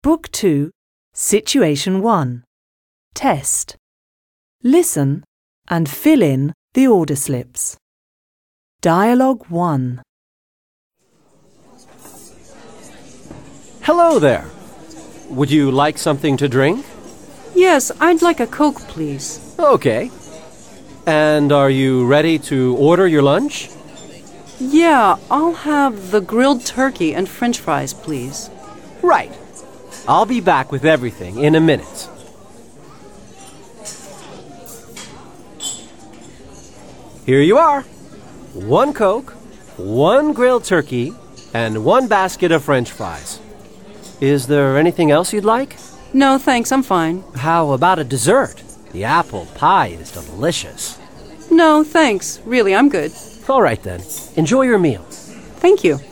Book 2, Situation 1. Test. Listen and fill in the order slips. Dialogue 1. Hello there. Would you like something to drink? Yes, I'd like a Coke, please. Okay. And are you ready to order your lunch? Yeah, I'll have the grilled turkey and French fries, please. Right. I'll be back with everything in a minute. Here you are. 1 Coke, 1 grilled turkey, and 1 basket of French fries. Is there anything else you'd like? No, thanks, I'm fine. How about a dessert? The apple pie is delicious. No, thanks. Really, I'm good. All right then. Enjoy your meal. Thank you.